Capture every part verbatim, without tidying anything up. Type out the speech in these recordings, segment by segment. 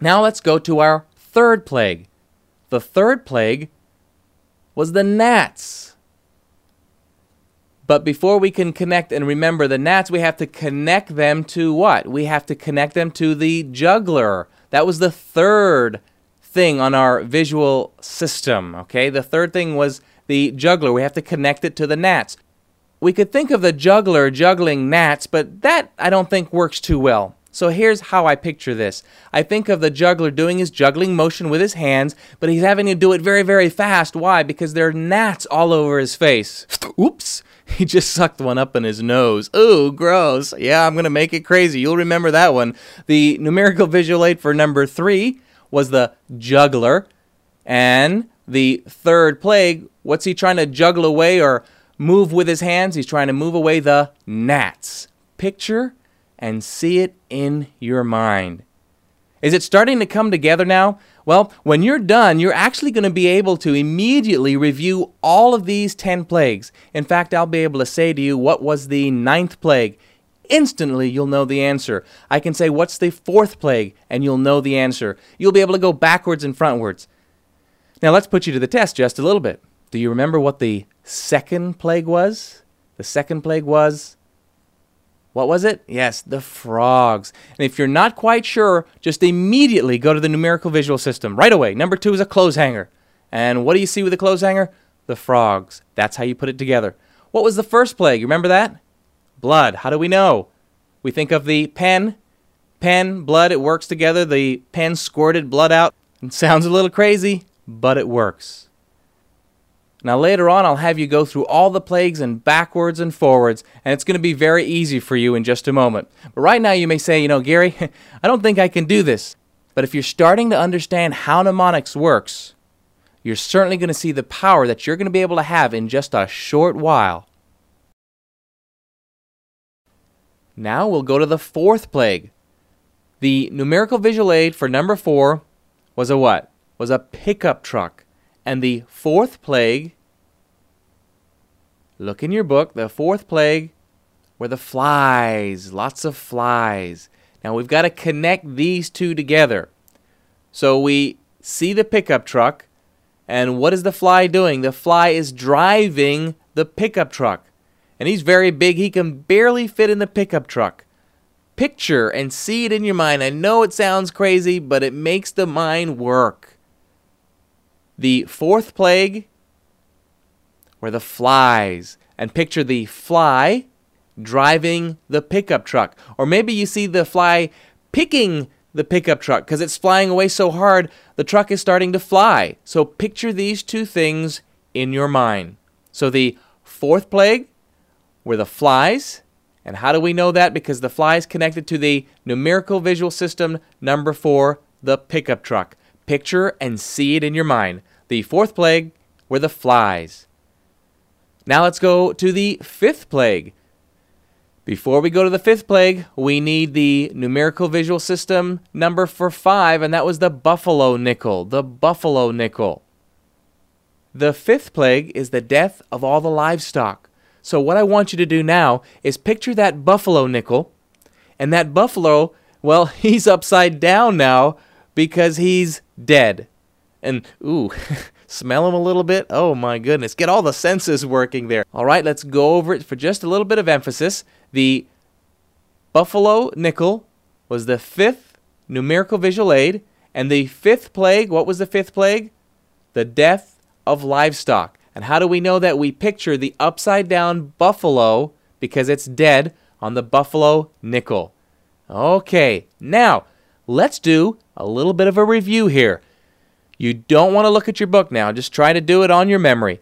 Now let's go to our third plague. The third plague was the gnats. But before we can connect and remember the gnats, we have to connect them to what? We have to connect them to the juggler. That was the third thing on our visual system, okay? The third thing was the juggler. We have to connect it to the gnats. We could think of the juggler juggling gnats, but that I don't think works too well. So here's how I picture this. I think of the juggler doing his juggling motion with his hands, but he's having to do it very, very fast. Why? Because there are gnats all over his face. Oops. He just sucked one up in his nose. Ooh, gross. Yeah, I'm going to make it crazy. You'll remember that one. The numerical visual aid for number three was the juggler. And the third plague, what's he trying to juggle away or move with his hands? He's trying to move away the gnats. Picture and see it in your mind. Is it starting to come together now? Well, when you're done, you're actually going to be able to immediately review all of these ten plagues. In fact, I'll be able to say to you what was the ninth plague. Instantly, you'll know the answer. I can say, what's the fourth plague? And you'll know the answer. You'll be able to go backwards and frontwards. Now, let's put you to the test just a little bit. Do you remember what the second plague was? The second plague was... What was it? Yes, the frogs. And if you're not quite sure, just immediately go to the numerical visual system. Right away. Number two is a clothes hanger. And what do you see with the clothes hanger? The frogs. That's how you put it together. What was the first plague? You remember that? Blood. How do we know? We think of the pen. Pen, blood, it works together. The pen squirted blood out. It sounds a little crazy, but it works. Now later on, I'll have you go through all the plagues and backwards and forwards, and it's going to be very easy for you in just a moment. But right now you may say, you know, Gary, I don't think I can do this. But if you're starting to understand how mnemonics works, you're certainly going to see the power that you're going to be able to have in just a short while. Now we'll go to the fourth plague. The numerical visual aid for number four was a what? Was a pickup truck. And the fourth plague, look in your book, the fourth plague were the flies, lots of flies. Now we've got to connect these two together. So we see the pickup truck, and what is the fly doing? The fly is driving the pickup truck. And he's very big, he can barely fit in the pickup truck. Picture and see it in your mind. I know it sounds crazy, but it makes the mind work. The fourth plague were the flies. And picture the fly driving the pickup truck. Or maybe you see the fly picking the pickup truck because it's flying away so hard, the truck is starting to fly. So picture these two things in your mind. So the fourth plague were the flies. And how do we know that? Because the fly is connected to the numerical visual system number four, the pickup truck. Picture and see it in your mind. The fourth plague were the flies. Now let's go to the fifth plague. Before we go to the fifth plague, we need the numerical visual system number for five, and that was the buffalo nickel. The buffalo nickel. The fifth plague is the death of all the livestock. So what I want you to do now is picture that buffalo nickel, and that buffalo, well, he's upside down now, because he's dead. And, ooh, smell him a little bit? Oh, my goodness. Get all the senses working there. All right, let's go over it for just a little bit of emphasis. The buffalo nickel was the fifth numerical visual aid. And the fifth plague, what was the fifth plague? The death of livestock. And how do we know that? We picture the upside-down buffalo, because it's dead, on the buffalo nickel. Okay, now, let's do a little bit of a review here. You don't want to look at your book now. Just try to do it on your memory.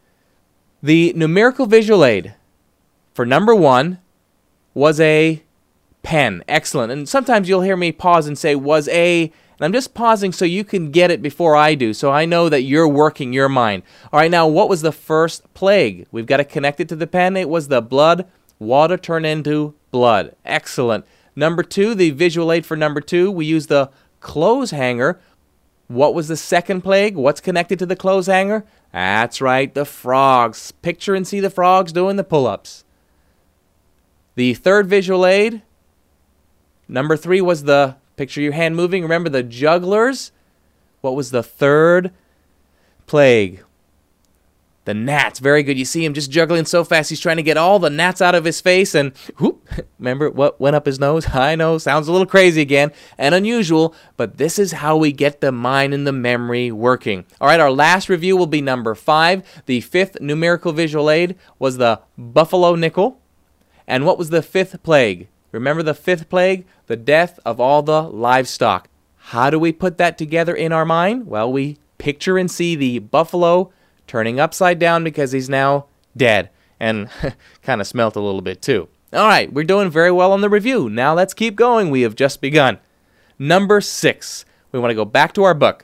The numerical visual aid for number one was a pen. Excellent. And sometimes you'll hear me pause and say was a, and I'm just pausing so you can get it before I do, so I know that you're working your mind. All right, now what was the first plague? We've got to connect it to the pen. It was the blood. Water turned into blood. Excellent. Number two, the visual aid for number two, we use the clothes hanger. What was the second plague? What's connected to the clothes hanger? That's right, the frogs. Picture and see the frogs doing the pull-ups. The third visual aid, number three, was the Picture your hand moving. Remember the jugglers? What was the third plague? The gnats. Very good. You see him just juggling so fast. He's trying to get all the gnats out of his face. And whoop, remember what went up his nose? I know, sounds a little crazy again and unusual, but this is how we get the mind and the memory working. All right, our last review will be number five. The fifth numerical visual aid was the buffalo nickel. And what was the fifth plague? Remember the fifth plague? The death of all the livestock. How do we put that together in our mind? Well, we picture and see the buffalo turning upside down because he's now dead. And kind of smelt a little bit too. All right, we're doing very well on the review. Now let's keep going. We have just begun. Number six. We want to go back to our book.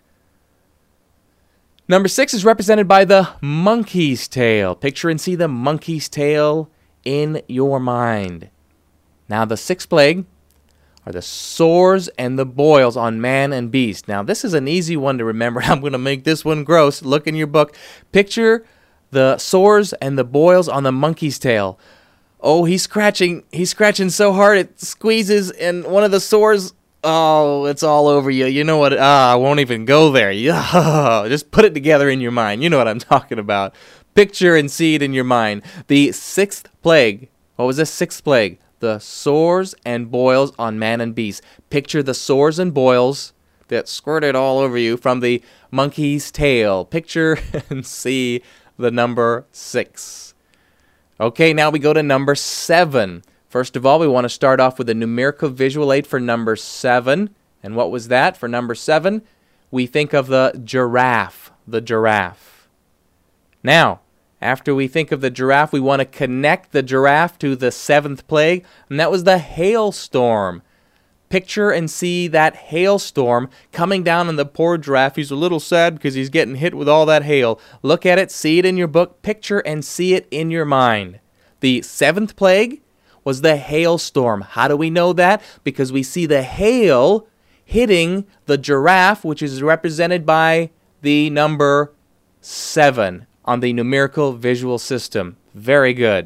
Number six is represented by the monkey's tail. Picture and see the monkey's tail in your mind. Now the sixth plague are the sores and the boils on man and beast. Now, this is an easy one to remember. I'm going to make this one gross. Look in your book. Picture the sores and the boils on the monkey's tail. Oh, he's scratching. He's scratching so hard it squeezes, and one of the sores, oh, it's all over you. You know what? Ah, I won't even go there. Yeah, just put it together in your mind. You know what I'm talking about. Picture and see it in your mind. The sixth plague. What was the sixth plague? The sores and boils on man and beast. Picture the sores and boils that squirted all over you from the monkey's tail. Picture and see the number six. Okay, now we go to number seven. First of all, we want to start off with a numerical visual aid for number seven. And what was that for number seven? We think of the giraffe. The giraffe. Now, after we think of the giraffe, we want to connect the giraffe to the seventh plague, and that was the hailstorm. Picture and see that hailstorm coming down on the poor giraffe. He's a little sad because he's getting hit with all that hail. Look at it, see it in your book, picture and see it in your mind. The seventh plague was the hailstorm. How do we know that? Because we see the hail hitting the giraffe, which is represented by the number seven. On the numerical visual system. Very good.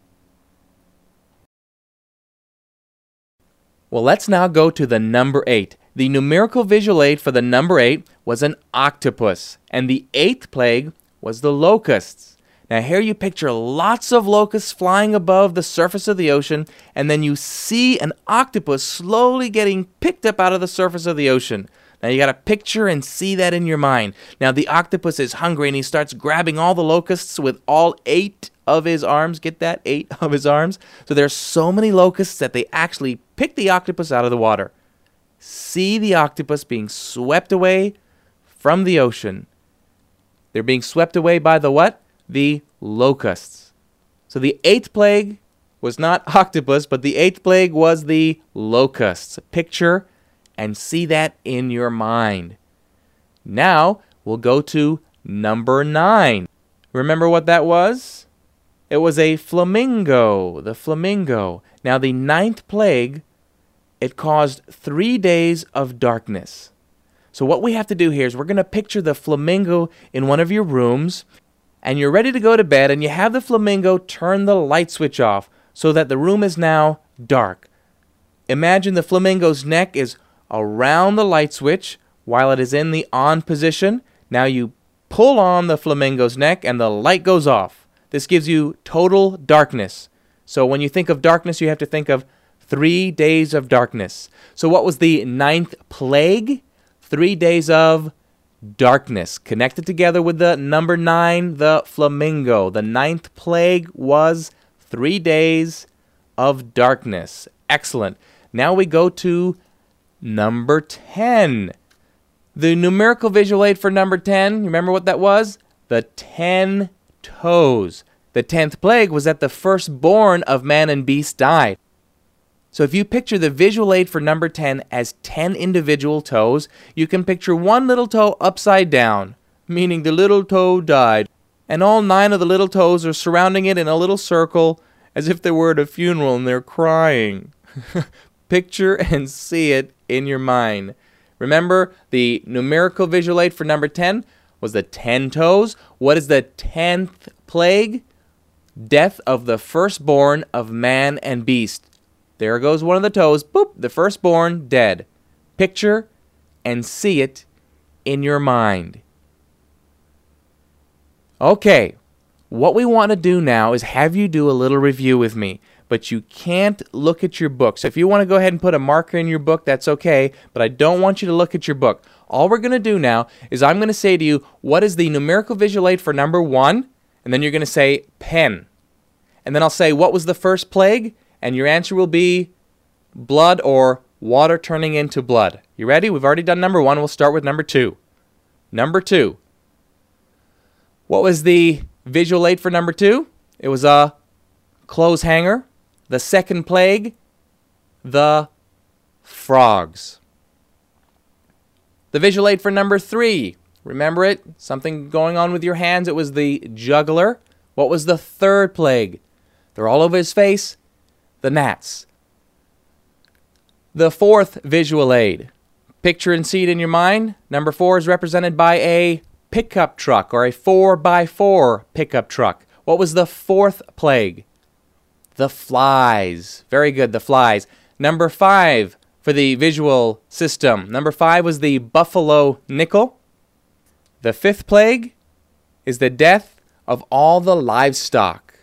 Well, let's now go to the number eight. The numerical visual aid for the number eight was an octopus, and the eighth plague was the locusts. Now here you picture lots of locusts flying above the surface of the ocean, and then you see an octopus slowly getting picked up out of the surface of the ocean. Now you got to picture and see that in your mind. Now the octopus is hungry and he starts grabbing all the locusts with all eight of his arms. Get that? Eight of his arms. So there's so many locusts that they actually pick the octopus out of the water. See the octopus being swept away from the ocean. They're being swept away by the what? The locusts. So the eighth plague was not octopus, but the eighth plague was the locusts. Picture and see that in your mind. Now, we'll go to number nine. Remember what that was? It was a flamingo. The flamingo. Now, the ninth plague, it caused three days of darkness. So what we have to do here is we're going to picture the flamingo in one of your rooms, and you're ready to go to bed, and you have the flamingo turn the light switch off so that the room is now dark. Imagine the flamingo's neck is around the light switch while it is in the on position. Now you pull on the flamingo's neck and the light goes off. This gives you total darkness. So when you think of darkness, you have to think of three days of darkness. So what was the ninth plague? Three days of darkness. Connected together with the number nine, the flamingo. The ninth plague was three days of darkness. Excellent. Now we go to number ten. The numerical visual aid for number ten, remember what that was? The ten toes. The tenth plague was that the firstborn of man and beast died. So if you picture the visual aid for number ten as ten individual toes, you can picture one little toe upside down, meaning the little toe died, and all nine of the little toes are surrounding it in a little circle as if they were at a funeral and they're crying. Picture and see it in your mind. Remember, the numerical visual aid for number ten was the ten toes. What is the tenth plague? Death of the firstborn of man and beast. There goes one of the toes. Boop, the firstborn dead. picture and see it in your mind. Okay, what we want to do now is have you do a little review with me, but you can't look at your book. So if you want to go ahead and put a marker in your book, that's okay, but I don't want you to look at your book. All we're going to do now is I'm going to say to you, what is the numerical visual aid for number one? And then you're going to say pen. And then I'll say, what was the first plague? And your answer will be blood or water turning into blood. You ready? We've already done number one. We'll start with number two. Number two. What was the visual aid for number two? It was a clothes hanger. The second plague, the frogs. The visual aid for number three. Remember it? Something going on with your hands. It was the juggler. What was the third plague? They're all over his face. The gnats. The fourth visual aid. Picture and see it in your mind. Number four is represented by a pickup truck or a four by four pickup truck. What was the fourth plague? The flies. Very good, the flies. Number five for the visual system. Number five was the buffalo nickel. The fifth plague is the death of all the livestock.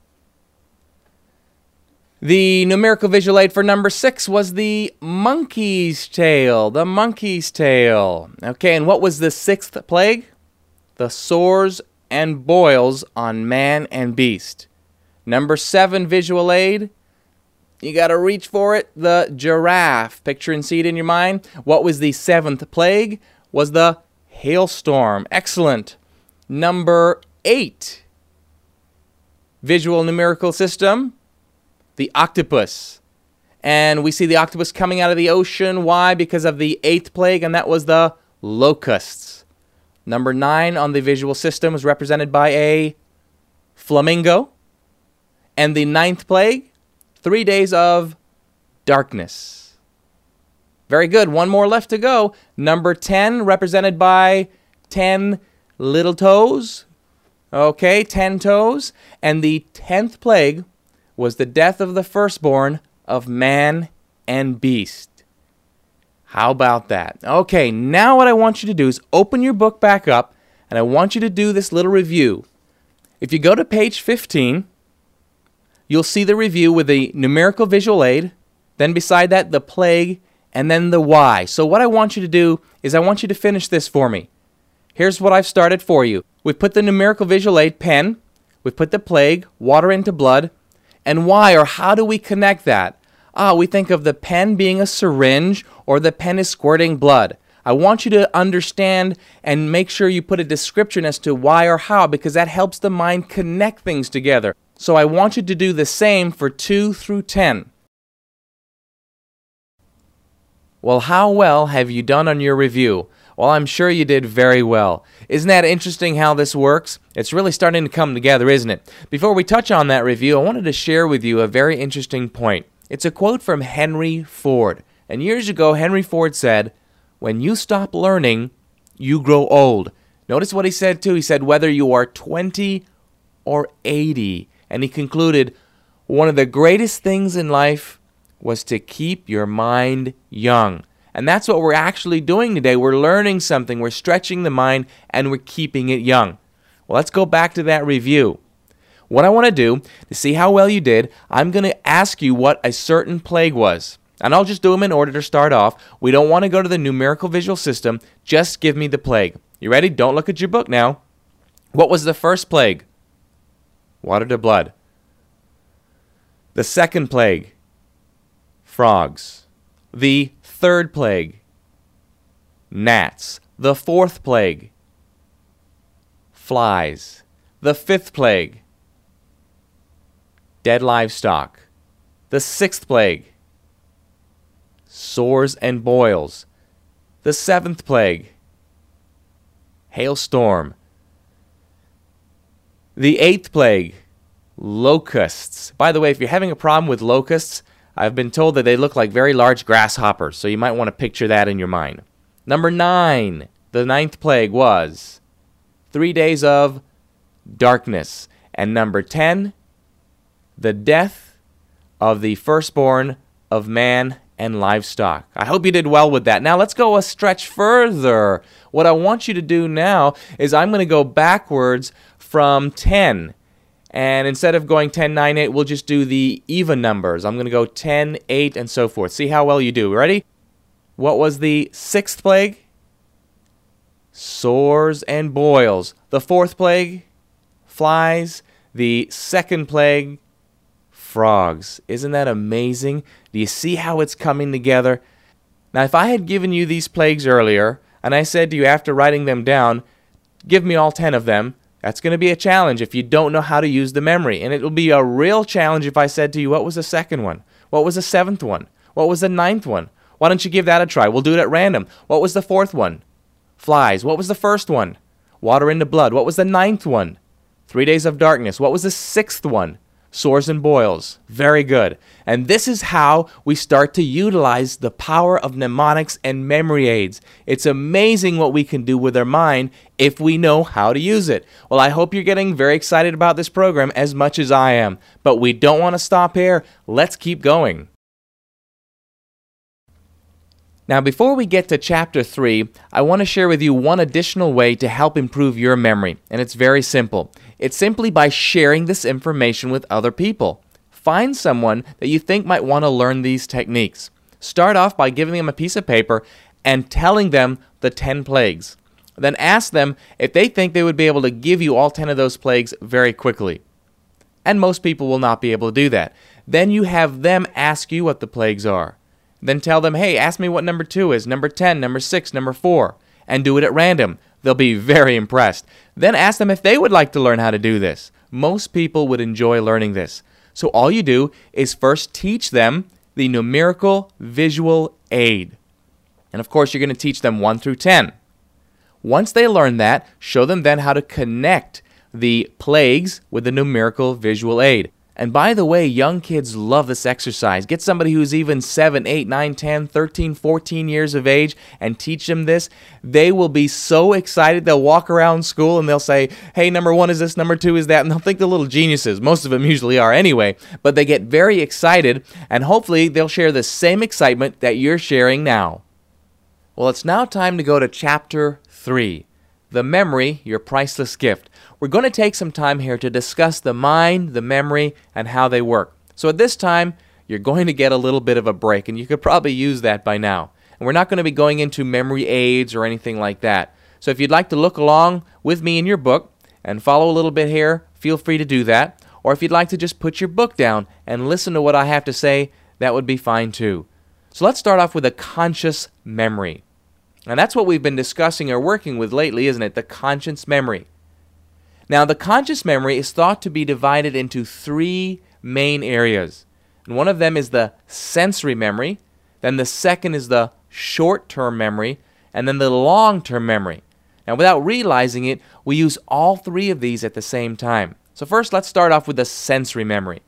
The numerical visual aid for number six was the monkey's tail. The monkey's tail. Okay, and what was the sixth plague? The sores and boils on man and beast. Number seven visual aid. You got to reach for it. The giraffe. Picture and see it in your mind. What was the seventh plague? Was the hailstorm. Excellent. Number eight. Visual numerical system. The octopus. And we see the octopus coming out of the ocean. Why? Because of the eighth plague, and that was the locusts. Number nine on the visual system is represented by a flamingo. And the ninth plague, three days of darkness. Very good. One more left to go. Number ten, represented by ten little toes. Okay, ten toes. And the tenth plague was the death of the firstborn of man and beast. How about that? Okay, now what I want you to do is open your book back up, and I want you to do this little review. If you go to page fifteen, you'll see the review with the numerical visual aid, then beside that, the plague, and then the why. So what I want you to do is I want you to finish this for me. Here's what I've started for you. We've put the numerical visual aid, pen. We've put the plague, water into blood. And why, or how do we connect that? Ah, we think of the pen being a syringe, or the pen is squirting blood. I want you to understand and make sure you put a description as to why or how, because that helps the mind connect things together. So I want you to do the same for two through ten. Well, how well have you done on your review? Well, I'm sure you did very well. Isn't that interesting how this works? It's really starting to come together, isn't it? Before we touch on that review, I wanted to share with you a very interesting point. It's a quote from Henry Ford. And years ago, Henry Ford said, "When you stop learning, you grow old." Notice what he said, too. He said, whether you are twenty or eighty. And he concluded, one of the greatest things in life was to keep your mind young. And that's what we're actually doing today. We're learning something, we're stretching the mind, and we're keeping it young. Well, let's go back to that review. What I want to do, to see how well you did, I'm going to ask you what a certain plague was. And I'll just do them in order to start off. We don't want to go to the numerical visual system. Just give me the plague. You ready? Don't look at your book now. What was the first plague? Water to blood. The second plague? Frogs. The third plague? Gnats. The fourth plague? Flies. The fifth plague? Dead livestock. The sixth plague? Sores and boils. The seventh plague? Hailstorm. The eighth plague? Locusts. By the way, if you're having a problem with locusts, I've been told that they look like very large grasshoppers, so you might want to picture that in your mind. Number nine, the ninth plague was three days of darkness. And number ten, the death of the firstborn of man and livestock. I hope you did well with that. Now let's go a stretch further. What I want you to do now is I'm going to go backwards from ten. And instead of going ten, nine, eight, we'll just do the even numbers. I'm going to go ten, eight, and so forth. See how well you do. Ready? What was the sixth plague? Sores and boils. The fourth plague? Flies. The second plague? Frogs. Isn't that amazing? Do you see how it's coming together? Now, if I had given you these plagues earlier, and I said to you after writing them down, give me all ten of them, that's going to be a challenge if you don't know how to use the memory. And it will be a real challenge if I said to you, what was the second one? What was the seventh one? What was the ninth one? Why don't you give that a try? We'll do it at random. What was the fourth one? Flies. What was the first one? Water into blood. What was the ninth one? Three days of darkness. What was the sixth one? Sores and boils. Very good. And this is how we start to utilize the power of mnemonics and memory aids. It's amazing what we can do with our mind if we know how to use it. Well, I hope you're getting very excited about this program as much as I am. But we don't want to stop here. Let's keep going. Now, before we get to Chapter three, I want to share with you one additional way to help improve your memory, and it's very simple. It's simply by sharing this information with other people. Find someone that you think might want to learn these techniques. Start off by giving them a piece of paper and telling them the ten plagues. Then ask them if they think they would be able to give you all ten of those plagues very quickly. And most people will not be able to do that. Then you have them ask you what the plagues are. Then tell them, hey, ask me what number two is, number ten, number six, number four, and do it at random. They'll be very impressed. Then ask them if they would like to learn how to do this. Most people would enjoy learning this. So all you do is first teach them the numerical visual aid. And of course, you're going to teach them one through ten. Once they learn that, show them then how to connect the plagues with the numerical visual aid. And by the way, young kids love this exercise. Get somebody who's even seven, eight, nine, ten, thirteen, fourteen years of age and teach them this. They will be so excited. They'll walk around school and they'll say, hey, number one is this, number two is that. And they'll think they're little geniuses. Most of them usually are anyway. But they get very excited, and hopefully they'll share the same excitement that you're sharing now. Well, it's now time to go to Chapter three. The memory, your priceless gift. We're going to take some time here to discuss the mind, the memory, and how they work. So at this time, you're going to get a little bit of a break, and you could probably use that by now. And we're not going to be going into memory aids or anything like that. So if you'd like to look along with me in your book and follow a little bit here, feel free to do that. Or if you'd like to just put your book down and listen to what I have to say, that would be fine too. So let's start off with a conscious memory. And that's what we've been discussing or working with lately, isn't it? The conscious memory. Now, the conscious memory is thought to be divided into three main areas. And one of them is the sensory memory. Then the second is the short-term memory. And then the long-term memory. Now, without realizing it, we use all three of these at the same time. So first, let's start off with the sensory memory.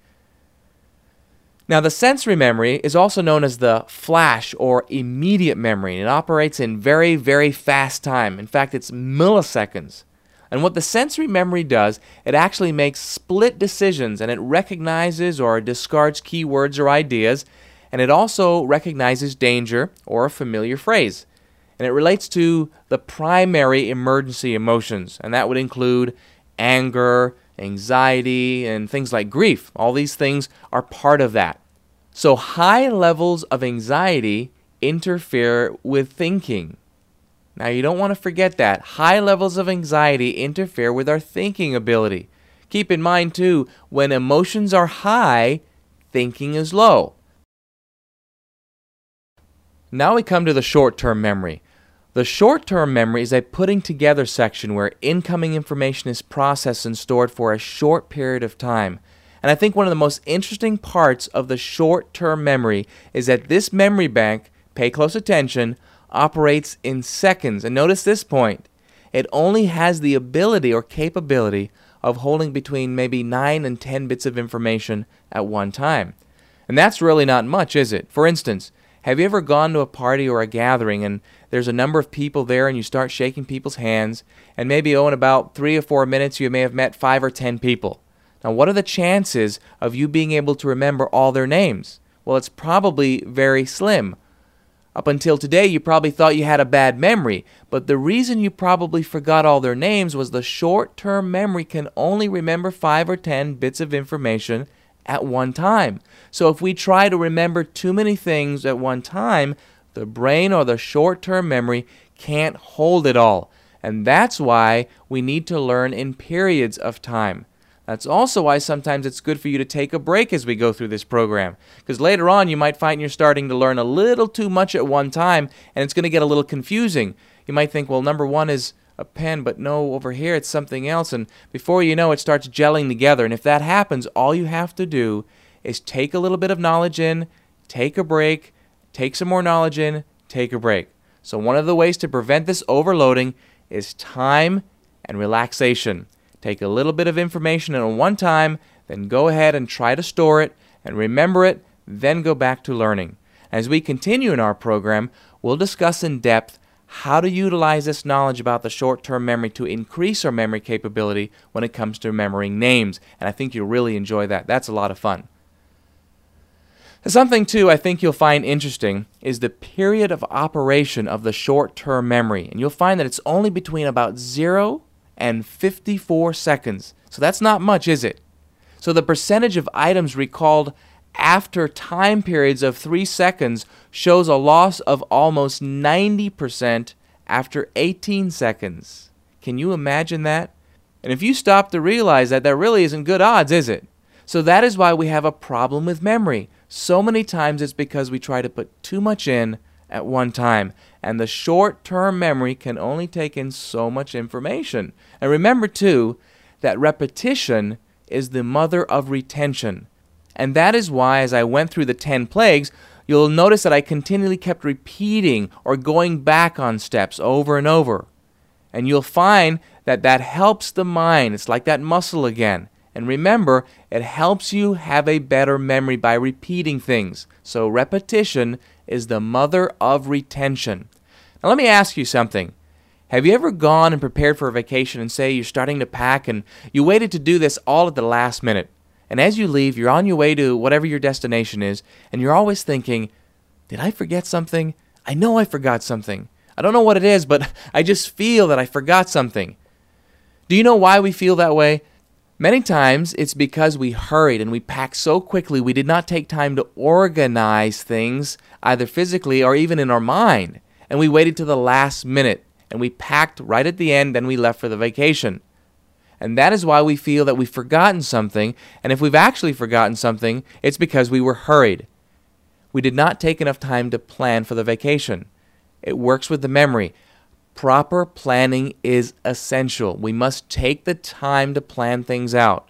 Now, the sensory memory is also known as the flash or immediate memory. It operates in very, very fast time. In fact, it's milliseconds. And what the sensory memory does, it actually makes split decisions, and it recognizes or discards keywords or ideas, and it also recognizes danger or a familiar phrase. And it relates to the primary emergency emotions, and that would include anger, anxiety, and things like grief. All these things are part of that. So high levels of anxiety interfere with thinking. Now, you don't want to forget that. High levels of anxiety interfere with our thinking ability. Keep in mind, too, when emotions are high, thinking is low. Now we come to the short-term memory. The short-term memory is a putting together section where incoming information is processed and stored for a short period of time. And I think one of the most interesting parts of the short-term memory is that this memory bank, pay close attention, operates in seconds. And notice this point. It only has the ability or capability of holding between maybe nine and ten bits of information at one time. And that's really not much, is it? For instance, have you ever gone to a party or a gathering and there's a number of people there and you start shaking people's hands, and maybe oh, in about three or four minutes you may have met five or ten people. Now, what are the chances of you being able to remember all their names? Well, it's probably very slim. Up until today, you probably thought you had a bad memory, but the reason you probably forgot all their names was the short-term memory can only remember five or ten bits of information at one time. So if we try to remember too many things at one time, the brain or the short-term memory can't hold it all. And that's why we need to learn in periods of time. That's also why sometimes it's good for you to take a break as we go through this program. Because later on you might find you're starting to learn a little too much at one time, and it's going to get a little confusing. You might think, well, number one is a pen, but no, over here it's something else. And before you know it, starts gelling together. And if that happens, all you have to do is take a little bit of knowledge in, take a break, take some more knowledge in, take a break. So one of the ways to prevent this overloading is time and relaxation. Take a little bit of information in one time, then go ahead and try to store it and remember it, then go back to learning. As we continue in our program, we'll discuss in depth how to utilize this knowledge about the short-term memory to increase our memory capability when it comes to remembering names. And I think you'll really enjoy that. That's a lot of fun. Something, too, I think you'll find interesting is the period of operation of the short-term memory. And you'll find that it's only between about zero and fifty-four seconds. So that's not much, is it? So the percentage of items recalled after time periods of three seconds shows a loss of almost ninety percent after eighteen seconds. Can you imagine that? And if you stop to realize that, that really isn't good odds, is it? So that is why we have a problem with memory. So many times it's because we try to put too much in at one time, and the short-term memory can only take in so much information. And remember, too, that repetition is the mother of retention. And that is why, as I went through the ten plagues, you'll notice that I continually kept repeating or going back on steps over and over. And you'll find that that helps the mind. It's like that muscle again. And remember, it helps you have a better memory by repeating things. So repetition is the mother of retention. Now let me ask you something. Have you ever gone and prepared for a vacation and say you're starting to pack and you waited to do this all at the last minute? And as you leave, you're on your way to whatever your destination is, and you're always thinking, did I forget something? I know I forgot something. I don't know what it is, but I just feel that I forgot something. Do you know why we feel that way? Many times it's because we hurried and we packed so quickly we did not take time to organize things either physically or even in our mind. And we waited to the last minute and we packed right at the end, then we left for the vacation. And that is why we feel that we've forgotten something, and if we've actually forgotten something, it's because we were hurried. We did not take enough time to plan for the vacation. It works with the memory. Proper planning is essential. We must take the time to plan things out.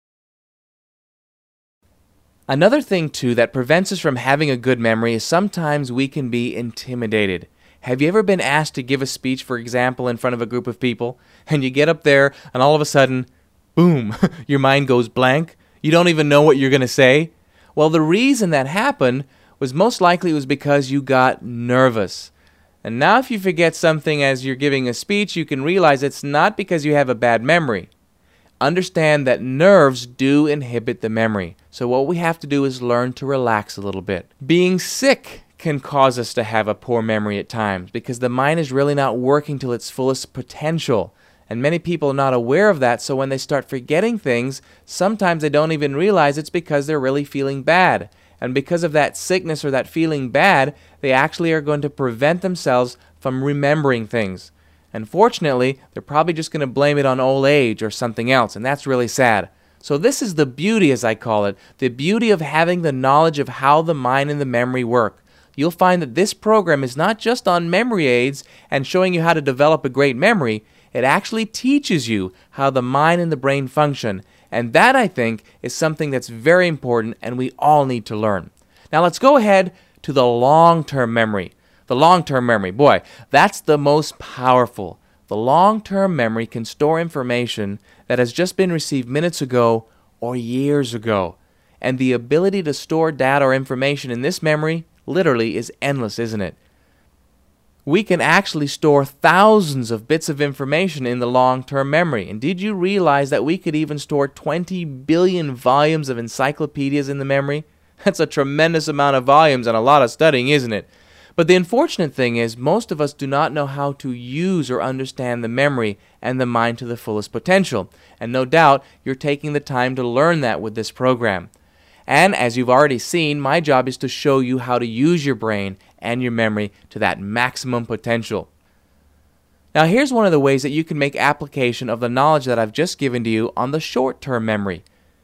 Another thing, too, that prevents us from having a good memory is sometimes we can be intimidated. Have you ever been asked to give a speech, for example, in front of a group of people, and you get up there, and all of a sudden, boom, your mind goes blank? You don't even know what you're going to say? Well, the reason that happened was most likely it was because you got nervous. And now if you forget something as you're giving a speech, you can realize it's not because you have a bad memory. Understand that nerves do inhibit the memory. So what we have to do is learn to relax a little bit. Being sick can cause us to have a poor memory at times because the mind is really not working to its fullest potential. And many people are not aware of that, so when they start forgetting things, sometimes they don't even realize it's because they're really feeling bad. And because of that sickness or that feeling bad, they actually are going to prevent themselves from remembering things. Unfortunately, they're probably just going to blame it on old age or something else, and that's really sad. So this is the beauty, as I call it, the beauty of having the knowledge of how the mind and the memory work. You'll find that this program is not just on memory aids and showing you how to develop a great memory. It actually teaches you how the mind and the brain function. And that, I think, is something that's very important and we all need to learn. Now let's go ahead to the long-term memory. The long-term memory, boy, that's the most powerful. The long-term memory can store information that has just been received minutes ago or years ago. And the ability to store data or information in this memory literally is endless, isn't it? We can actually store thousands of bits of information in the long-term memory. And did you realize that we could even store twenty billion volumes of encyclopedias in the memory? That's a tremendous amount of volumes and a lot of studying, isn't it? But the unfortunate thing is most of us do not know how to use or understand the memory and the mind to the fullest potential. And no doubt you're taking the time to learn that with this program. And as you've already seen, my job is to show you how to use your brain and your memory to that maximum potential. Now here's one of the ways that you can make application of the knowledge that I've just given to you on the short-term memory.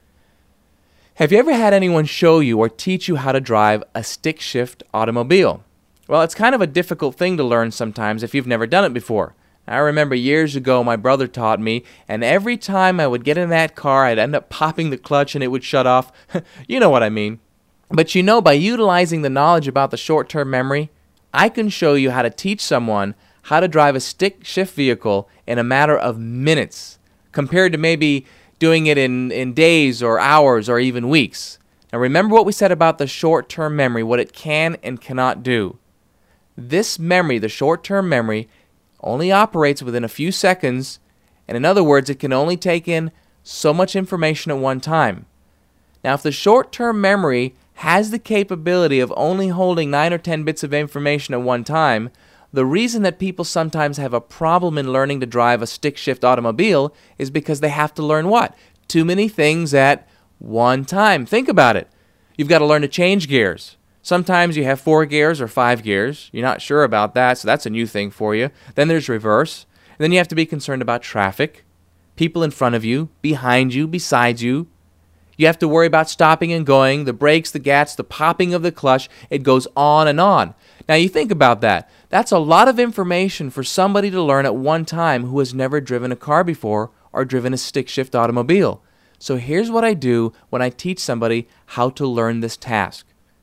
Have you ever had anyone show you or teach you how to drive a stick-shift automobile? Well, it's kind of a difficult thing to learn sometimes if you've never done it before. I remember years ago my brother taught me, and every time I would get in that car, I'd end up popping the clutch and it would shut off. You know what I mean. But you know, by utilizing the knowledge about the short-term memory, I can show you how to teach someone how to drive a stick-shift vehicle in a matter of minutes, compared to maybe doing it in, in days or hours or even weeks. Now remember what we said about the short-term memory, what it can and cannot do. This memory, the short-term memory, only operates within a few seconds, and in other words, it can only take in so much information at one time. Now, if the short-term memory has the capability of only holding nine or ten bits of information at one time, the reason that people sometimes have a problem in learning to drive a stick-shift automobile is because they have to learn what? Too many things at one time. Think about it. You've got to learn to change gears. Sometimes you have four gears or five gears. You're not sure about that, so that's a new thing for you. Then there's reverse. And then you have to be concerned about traffic, people in front of you, behind you, beside you. You have to worry about stopping and going, the brakes, the gats, the popping of the clutch. It goes on and on. Now you think about that. That's a lot of information for somebody to learn at one time who has never driven a car before or driven a stick-shift automobile. So here's what I do when I teach somebody how to learn this task.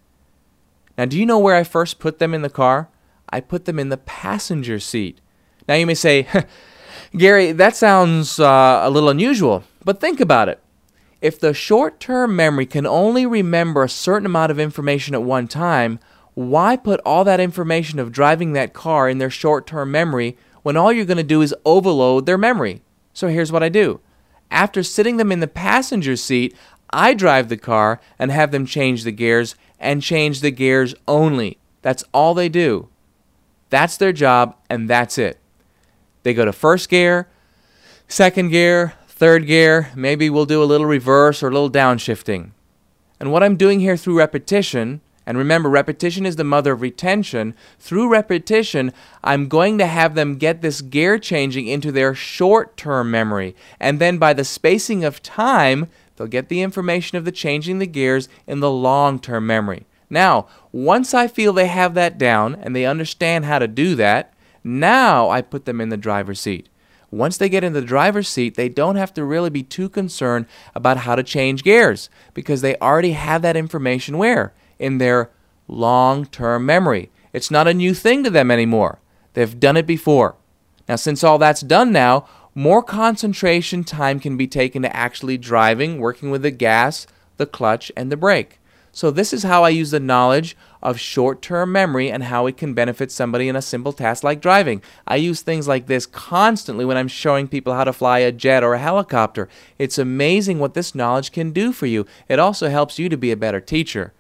Now, do you know where I first put them in the car? I put them in the passenger seat. Now, you may say, Gary, that sounds uh, a little unusual, but think about it. If the short-term memory can only remember a certain amount of information at one time, why put all that information of driving that car in their short-term memory when all you're going to do is overload their memory? So here's what I do. After sitting them in the passenger seat, I drive the car and have them change the gears and change the gears only. That's all they do. That's their job, and that's it. They go to first gear, second gear, third gear, maybe we'll do a little reverse or a little downshifting. And what I'm doing here through repetition, and remember, repetition is the mother of retention, through repetition, I'm going to have them get this gear changing into their short-term memory, and then by the spacing of time, they'll get the information of the changing the gears in the long-term memory. Now, once I feel they have that down and they understand how to do that, now I put them in the driver's seat. Once they get in the driver's seat, they don't have to really be too concerned about how to change gears because they already have that information where? In their long-term memory. It's not a new thing to them anymore. They've done it before. Now, since all that's done now, more concentration time can be taken to actually driving, working with the gas, the clutch, and the brake. So this is how I use the knowledge of short-term memory and how it can benefit somebody in a simple task like driving. I use things like this constantly when I'm showing people how to fly a jet or a helicopter. It's amazing what this knowledge can do for you. It also helps you to be a better teacher.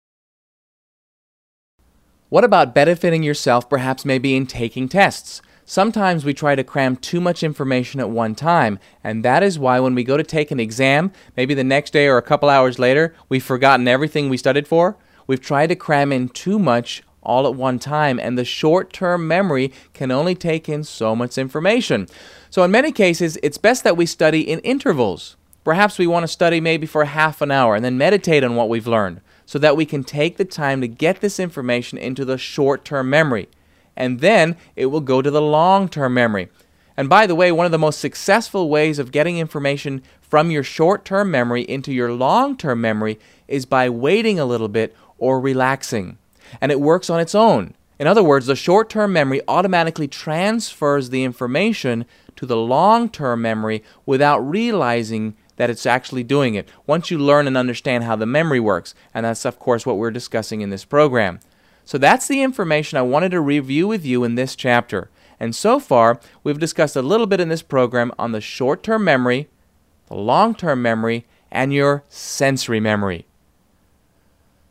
What about benefiting yourself perhaps maybe in taking tests? Sometimes we try to cram too much information at one time, and that is why when we go to take an exam, maybe the next day or a couple hours later, we've forgotten everything we studied for. We've tried to cram in too much all at one time, and the short-term memory can only take in so much information. So in many cases, it's best that we study in intervals. Perhaps we want to study maybe for half an hour and then meditate on what we've learned so that we can take the time to get this information into the short-term memory. And then it will go to the long-term memory. And by the way, one of the most successful ways of getting information from your short-term memory into your long-term memory is by waiting a little bit or relaxing. And it works on its own. In other words, the short-term memory automatically transfers the information to the long-term memory without realizing that it's actually doing it, once you learn and understand how the memory works. And that's, of course, what we're discussing in this program. So that's the information I wanted to review with you in this chapter. And so far, we've discussed a little bit in this program on the short-term memory, the long-term memory, and your sensory memory.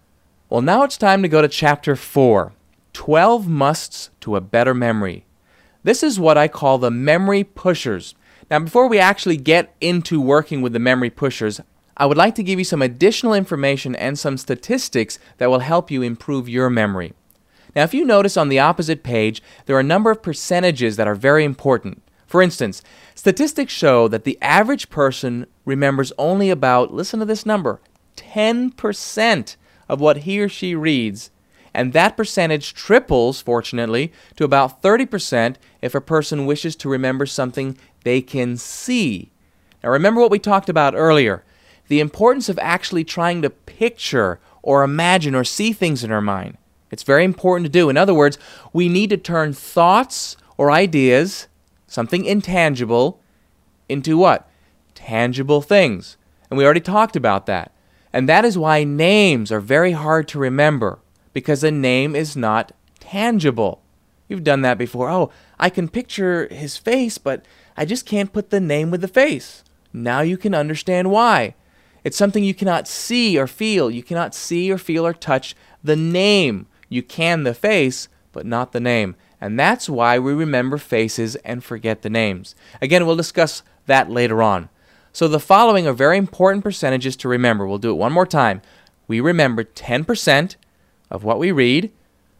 Well, now it's time to go to chapter four, twelve musts to a better memory. This is what I call the memory pushers. Now, before we actually get into working with the memory pushers, I would like to give you some additional information and some statistics that will help you improve your memory. Now, if you notice on the opposite page, there are a number of percentages that are very important. For instance, statistics show that the average person remembers only about, listen to this number, ten percent of what he or she reads, and that percentage triples, fortunately, to about thirty percent if a person wishes to remember something they can see. Now remember what we talked about earlier, the importance of actually trying to picture or imagine or see things in our mind. It's very important to do. In other words, we need to turn thoughts or ideas, something intangible, into what? Tangible things. And we already talked about that. And that is why names are very hard to remember, because a name is not tangible. You've done that before. Oh, I can picture his face, but I just can't put the name with the face. Now you can understand why. It's something you cannot see or feel. You cannot see or feel or touch the name. You can the face, but not the name. And that's why we remember faces and forget the names. Again, we'll discuss that later on. So the following are very important percentages to remember. We'll do it one more time. We remember ten percent of what we read,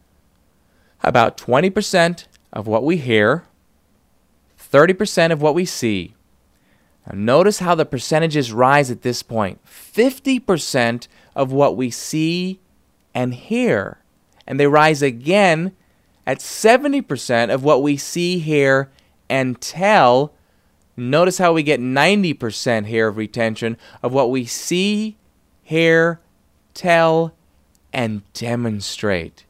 about twenty percent of what we hear, thirty percent of what we see. Now notice how the percentages rise at this point. fifty percent of what we see and hear. And they rise again at seventy percent of what we see, hear, and tell. Notice how we get ninety percent here of retention of what we see, hear, tell, and demonstrate.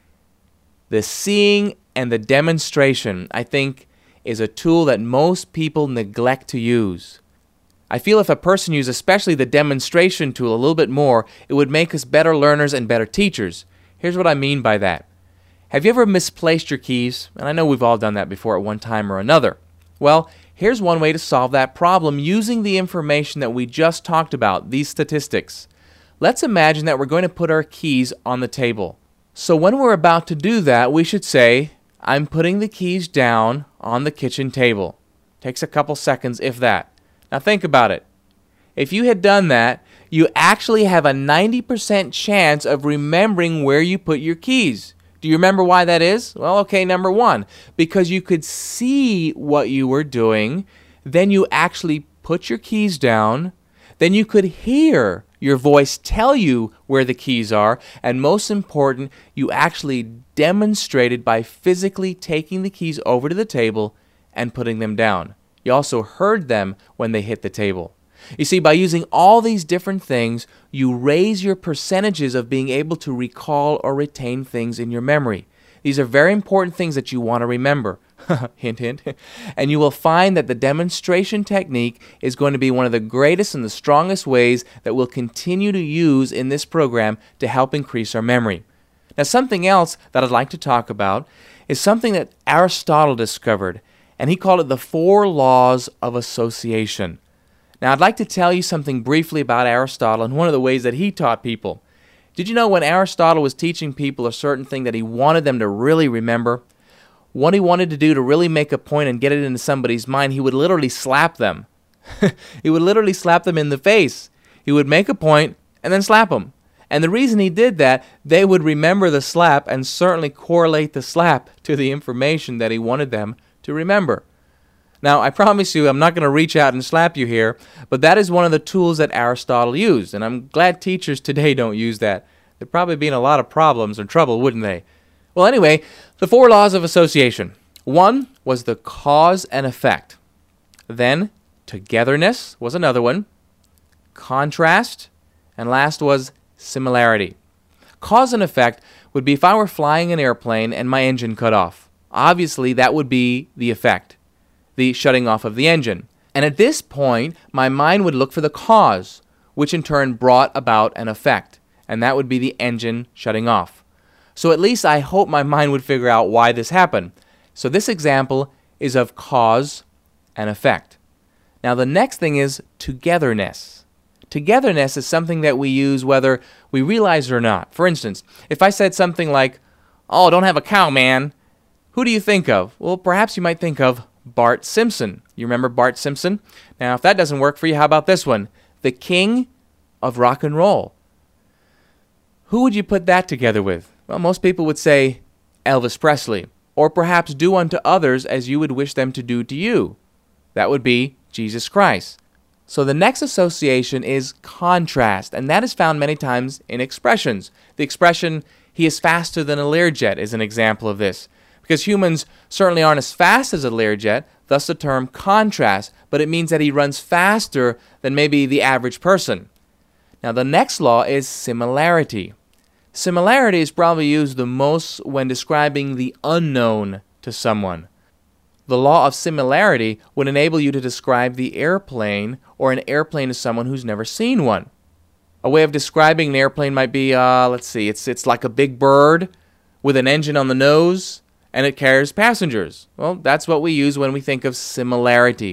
The seeing and the demonstration, I think, is a tool that most people neglect to use. I feel if a person used especially the demonstration tool a little bit more, it would make us better learners and better teachers. Here's what I mean by that. Have you ever misplaced your keys? And I know we've all done that before at one time or another. Well, here's one way to solve that problem using the information that we just talked about, these statistics. Let's imagine that we're going to put our keys on the table. So when we're about to do that, we should say, I'm putting the keys down on the kitchen table. Takes a couple seconds, if that. Now think about it. If you had done that, you actually have a ninety percent chance of remembering where you put your keys. Do you remember why that is? Well, okay, number one, because you could see what you were doing, then you actually put your keys down, then you could hear your voice tell you where the keys are, and most important, you actually demonstrated by physically taking the keys over to the table and putting them down. You also heard them when they hit the table. You see, by using all these different things, you raise your percentages of being able to recall or retain things in your memory. These are very important things that you want to remember. Hint, hint. And you will find that the demonstration technique is going to be one of the greatest and the strongest ways that we'll continue to use in this program to help increase our memory. Now, something else that I'd like to talk about is something that Aristotle discovered, and he called it the four laws of association. Now, I'd like to tell you something briefly about Aristotle and one of the ways that he taught people. Did you know when Aristotle was teaching people a certain thing that he wanted them to really remember? What he wanted to do to really make a point and get it into somebody's mind, he would literally slap them. He would literally slap them in the face. He would make a point and then slap them. And the reason he did that, they would remember the slap and certainly correlate the slap to the information that he wanted them to remember. Now, I promise you, I'm not going to reach out and slap you here, but that is one of the tools that Aristotle used, and I'm glad teachers today don't use that. There'd probably be in a lot of problems or trouble, wouldn't they? Well, anyway, the four laws of association. One was the cause and effect. Then, togetherness was another one. Contrast, and last was similarity. Cause and effect would be if I were flying an airplane and my engine cut off. Obviously, that would be the effect. The shutting off of the engine. And at this point, my mind would look for the cause, which in turn brought about an effect, and that would be the engine shutting off. So at least I hope my mind would figure out why this happened. So this example is of cause and effect. Now the next thing is togetherness. togetherness is something that we use whether we realize it or not. For instance, if I said something like, "Oh, don't have a cow, man," who do you think of? Well, perhaps you might think of Bart Simpson. You remember Bart Simpson? Now, if that doesn't work for you, how about this one? The king of rock and roll. Who would you put that together with? Well, most people would say Elvis Presley, or perhaps do unto others as you would wish them to do to you. That would be Jesus Christ. So the next association is contrast, and that is found many times in expressions. The expression, "he is faster than a Learjet," is an example of this. Because humans certainly aren't as fast as a Learjet, thus the term contrast, but it means that he runs faster than maybe the average person. Now the next law is similarity. Similarity is probably used the most when describing the unknown to someone. The law of similarity would enable you to describe the airplane or an airplane to someone who's never seen one. A way of describing an airplane might be, uh, let's see, it's it's like a big bird with an engine on the nose and it carries passengers. Well, that's what we use when we think of similarity.